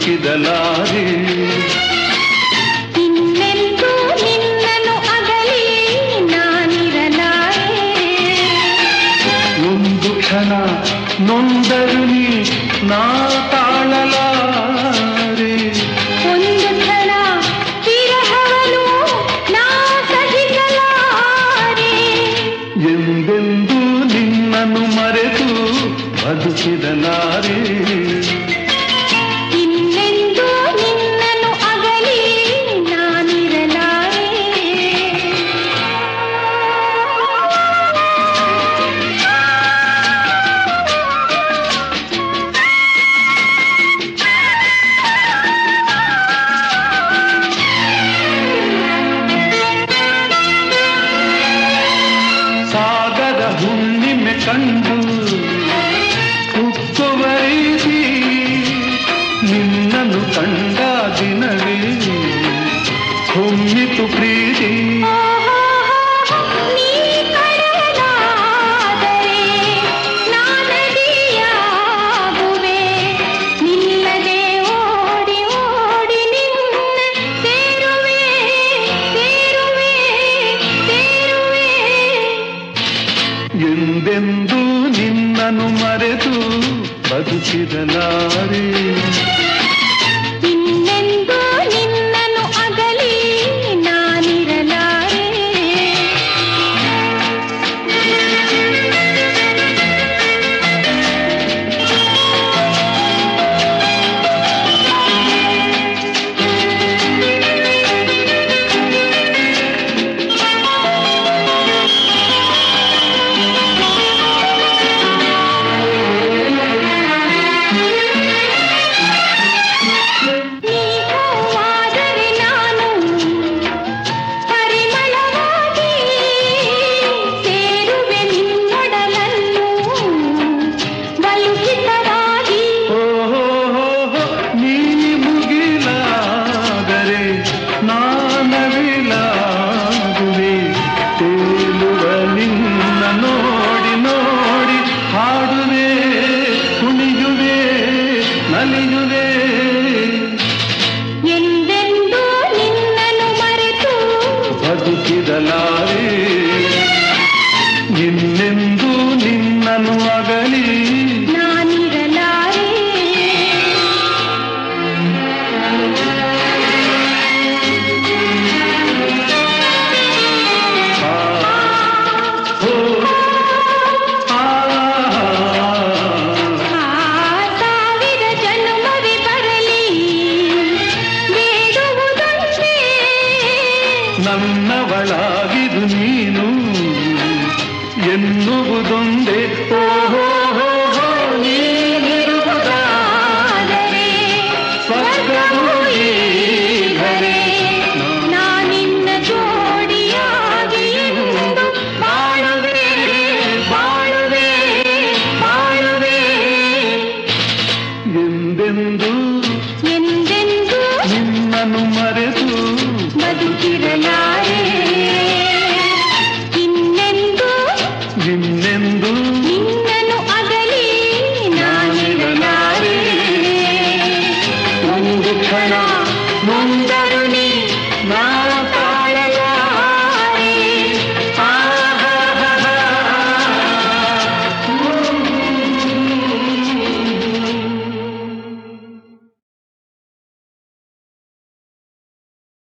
ಬದುಕಿದಲಾರೆ. ಇನ್ನೆಂದೂ ನಿನ್ನನ್ನು ಅಗಲಿ ನಾನಿರಲಾರೆ. ಒಂದು ಕ್ಷಣ ನೊಂದರು ನೀ ನಾ ತಾಳಲಾರೆ. ಒಂದು ಕ್ಷಣ ವಿರಹವನು ನಾ ಸಹಿಸಲಾರೆ. ಎಂದೆಂದೂ ನಿನ್ನನ್ನು ಮರೆತು ಬದುಕಿದಲಾರೆ. ಇನ್ನೆಂದೂ ನಿನ್ನನ್ನು ಅಗಲಿ ನಾನಿರಲಾರೆ. ಸಾಗರ ಹುಣ್ಣಿಮೆ ಕಂಡು ಉಕ್ಕುವ ರೀತಿ ನಿನ್ನನ್ನು ಕಂಡ ದಿನವೇ ಹೊಮ್ಮಿತು ಪ್ರೀತಿ. ನೀ ಕಡಲಾದರೆ ನಾನದಿಯಾಗುವೆ. ನಿಲ್ಲದೆ ಓಡಿ ಓಡಿ ನಿನ್ನ ಸೇರುವೆ ಸೇರುವೆ ಸೇರುವೆ. ಎಂದೆಂದೂ ನಿನ್ನನ್ನು ಮರೆತು ಬದುಕಿದಲಾರೆ. ಇನ್ನೆಂದೂ ನಿನ್ನನ್ನು ಅಗಲಿ ನಾನಿರಲಾರೆ. ನೀವಾದರೆ ನಾನು ಪರಿಮಳವಾಗಿ ಸೇರುವೆ ನಿನ್ನೊಡಲನ್ನು ಬಲುಹಿತವಾಗಿ. ನೀ ಮುಗಿಲಾದರೆ ನಾನವಿಲಾಗುವೆ. ತೇಲುವ ನಿನ್ನ ನೋಡಿ ನೋಡಿ ಹಾಡುವೆ ಕುಣಿಯುವೆ ನಲಿಯುವೆ. ಎಂದೆಂದೂ ನಿನ್ನನ್ನು ಮರೆತು ಬದುಕಿದಲಾರೆ. ಇನ್ನೆಂದೂ ನಿನ್ನನ್ನು ಅಗಲಿ ನಾನಿರಲಾರೆ. ಆ, ಹೋ, ಆ. ಆ ಸಾವಿರ ಜನ್ಮವೇ ಬರಲಿ ಬೇಡುವುದೊಂದೇ. ನನ್ನವಳಾಗಿದು ನೀನು ಎನ್ನುವುದೊಂದೇ. ಓಹೋ ನೀನಿರುವುದಾದರೆ ಸ್ವರ್ಗವೂ ಈಗಲೇ. ನಾನಿನ್ನ ಜೋಡಿಯಾಗಿ ಎಂದು ಬಾಳುವೆ ಬಾಳುವೆ ಬಾಳುವೆ. ಎಂದೆಂದೂ ಎಂದೆಂದೂ ನಿನ್ನನ್ನು ಮರೆತು ಬದುಕಿರಲಾರೆ. ಇನ್ನೆಂದೂ ಇನ್ನೆಂದೂ ನಿನ್ನನ್ನು ಅಗಲಿ ನಾನಿರಲಾರೆ. ಒಂದು ಕ್ಷಣ ನೊಂದರು